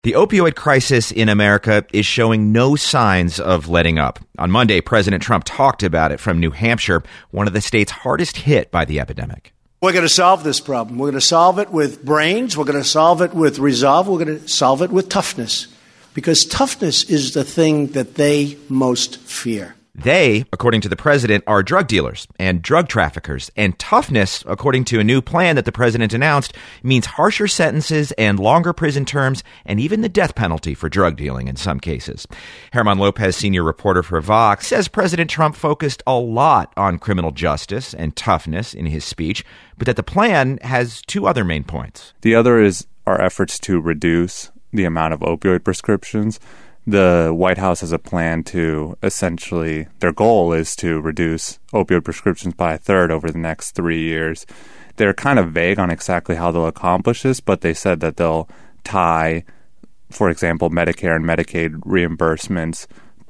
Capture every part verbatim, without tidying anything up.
The opioid crisis in America is showing no signs of letting up. On Monday, President Trump talked about it from New Hampshire, one of the states hardest hit by the epidemic. We're going to solve this problem. We're going to solve it with brains. We're going to solve it with resolve. We're going to solve it with toughness, because toughness is the thing that they most fear. They, according to the president, are drug dealers and drug traffickers. And toughness, according to a new plan that the president announced, means harsher sentences and longer prison terms and even the death penalty for drug dealing in some cases. German Lopez, senior reporter for Vox, says President Trump focused a lot on criminal justice and toughness in his speech, but that the plan has two other main points. The other is our efforts to reduce the amount of opioid prescriptions. The White House has a plan to essentially, their goal is to reduce opioid prescriptions by a third over the next three years. They're kind of vague on exactly how they'll accomplish this, but they said that they'll tie, for example, Medicare and Medicaid reimbursements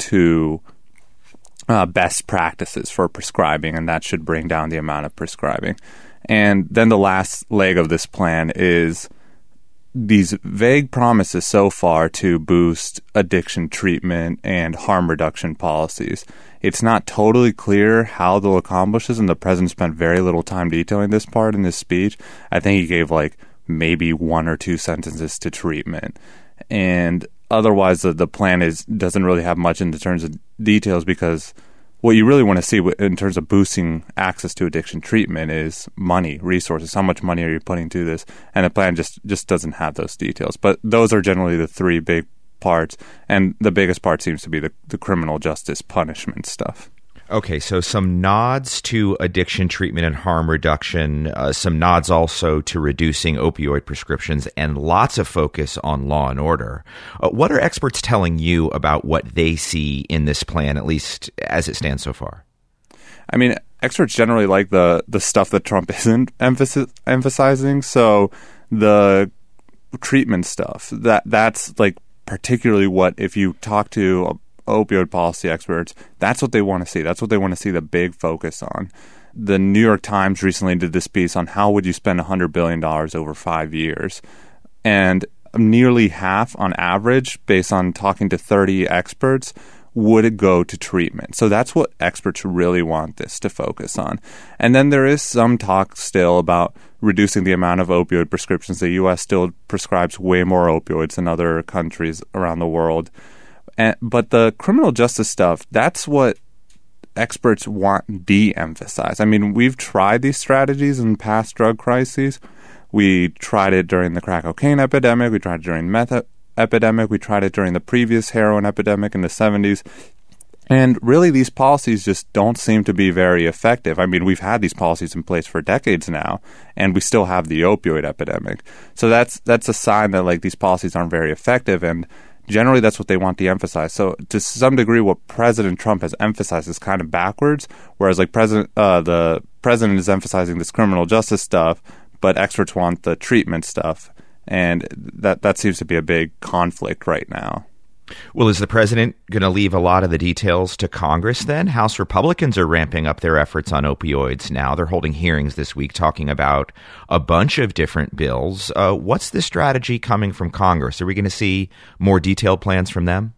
to uh, best practices for prescribing, and that should bring down the amount of prescribing. And then the last leg of this plan is these vague promises so far to boost addiction treatment and harm reduction policies. It's not totally clear how they'll accomplish this, and the president spent very little time detailing this part in his speech. I think he gave like maybe one or two sentences to treatment. And otherwise, the, the plan is doesn't really have much in terms of details, because what you really want to see in terms of boosting access to addiction treatment is money, resources. How much money are you putting to this? And the plan just, just doesn't have those details. But those are generally the three big parts. And the biggest part seems to be the, the criminal justice punishment stuff. Okay, so some nods to addiction treatment and harm reduction, uh, some nods also to reducing opioid prescriptions, and lots of focus on law and order. Uh, what are experts telling you about what they see in this plan, at least as it stands so far? I mean, experts generally like the, the stuff that Trump isn't emphasis, emphasizing. So the treatment stuff, that that's like particularly what, if you talk to opioid policy experts, that's what they want to see. That's what they want to see the big focus on. The New York Times recently did this piece on how would you spend one hundred billion dollars over five years. And nearly half on average, based on talking to thirty experts, would it go to treatment. So that's what experts really want this to focus on. And then there is some talk still about reducing the amount of opioid prescriptions. The U S still prescribes way more opioids than other countries around the world. And, but the criminal justice stuff, that's what experts want de-emphasized. I mean, we've tried these strategies in past drug crises. We tried it during the crack cocaine epidemic. We tried it during the meth epidemic. We tried it during the previous heroin epidemic in the seventies. And really, these policies just don't seem to be very effective. I mean, we've had these policies in place for decades now, and we still have the opioid epidemic. So that's that's a sign that like these policies aren't very effective, and generally, that's what they want to emphasize. So, to some degree, what President Trump has emphasized is kind of backwards. Whereas, like President, uh, the president is emphasizing this criminal justice stuff, but experts want the treatment stuff, and that that seems to be a big conflict right now. Well, is the president going to leave a lot of the details to Congress then? House Republicans are ramping up their efforts on opioids now. They're holding hearings this week talking about a bunch of different bills. Uh, what's the strategy coming from Congress? Are we going to see more detailed plans from them?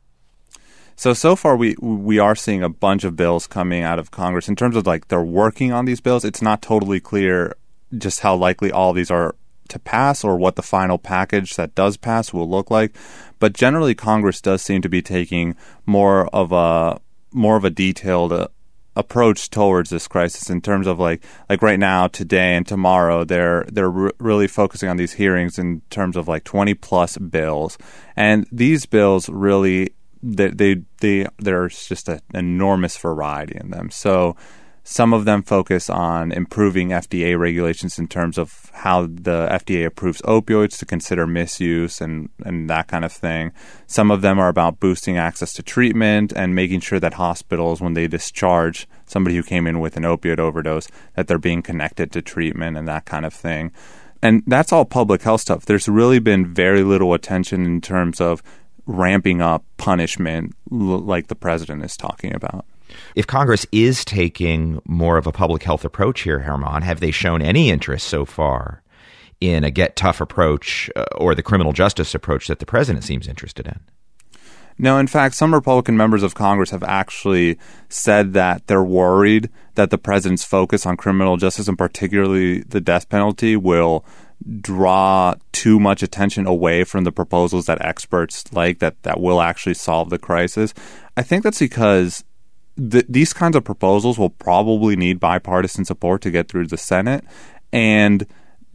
So, so far we we are seeing a bunch of bills coming out of Congress. In terms of like they're working on these bills, it's not totally clear just how likely all these are to pass or what the final package that does pass will look like. But generally, Congress does seem to be taking more of a more of a detailed uh, approach towards this crisis in terms of like like right now, today and tomorrow, they're they're re- really focusing on these hearings in terms of like twenty plus bills, and these bills really they they, they there's just an enormous variety in them. So some of them focus on improving F D A regulations in terms of how the F D A approves opioids to consider misuse and, and that kind of thing. Some of them are about boosting access to treatment and making sure that hospitals, when they discharge somebody who came in with an opioid overdose, that they're being connected to treatment and that kind of thing. And that's all public health stuff. There's really been very little attention in terms of ramping up punishment like the president is talking about. If Congress is taking more of a public health approach here, German, have they shown any interest so far in a get tough approach uh, or the criminal justice approach that the president seems interested in. No, in fact, some Republican members of Congress have actually said that they're worried that the president's focus on criminal justice, and particularly the death penalty, will draw too much attention away from the proposals that experts like that, that will actually solve the crisis. I think that's because th- these kinds of proposals will probably need bipartisan support to get through the Senate. And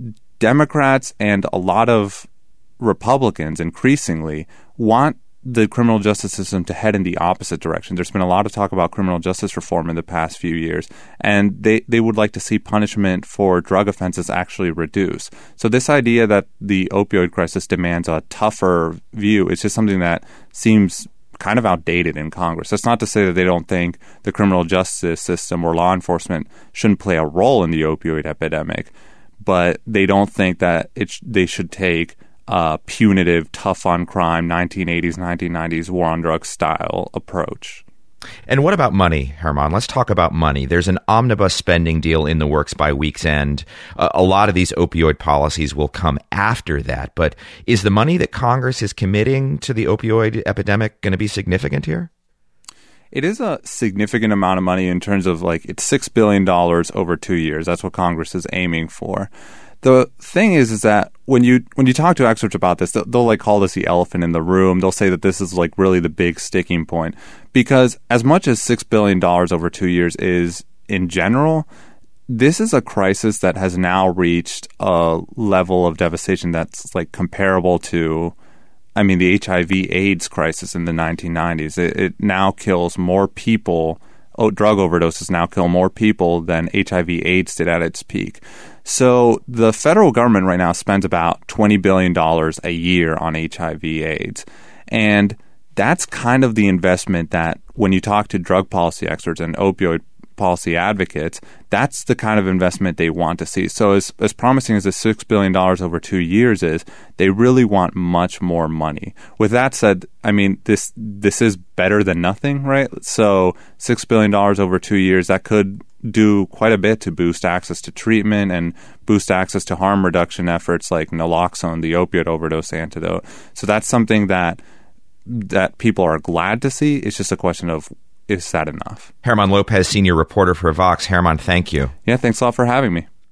Democrats and a lot of Republicans increasingly want the criminal justice system to head in the opposite direction. There's been a lot of talk about criminal justice reform in the past few years, and they, they would like to see punishment for drug offenses actually reduce. So this idea that the opioid crisis demands a tougher view is just something that seems kind of outdated in Congress. That's not to say that they don't think the criminal justice system or law enforcement shouldn't play a role in the opioid epidemic, but they don't think that it sh- they should take Uh, punitive, tough on crime, nineteen eighties, nineteen nineties war on drugs style approach. And what about money, Herman? Let's talk about money. There's an omnibus spending deal in the works by week's end. Uh, a lot of these opioid policies will come after that. But is the money that Congress is committing to the opioid epidemic going to be significant here? It is a significant amount of money in terms of, like, it's six billion dollars over two years. That's what Congress is aiming for. The thing is, is that when you when you talk to experts about this, they'll, they'll like call this the elephant in the room. They'll say that this is like really the big sticking point, because as much as six billion dollars over two years is in general, this is a crisis that has now reached a level of devastation that's like comparable to, I mean, the H I V AIDS crisis in the nineteen nineties. It, it now kills more people. Oh, drug overdoses now kill more people than H I V AIDS did at its peak. So the federal government right now spends about twenty billion dollars a year on H I V AIDS. And that's kind of the investment that when you talk to drug policy experts and opioid policy advocates, that's the kind of investment they want to see. So as, as promising as the six billion dollars over two years is, they really want much more money. With that said, I mean, this this is better than nothing, right? So six billion dollars over two years, that could do quite a bit to boost access to treatment and boost access to harm reduction efforts like naloxone, the opioid overdose antidote. So that's something that that people are glad to see. It's just a question of, is that enough? Herman Lopez, senior reporter for Vox. Herman, thank you. Yeah, thanks a lot for having me.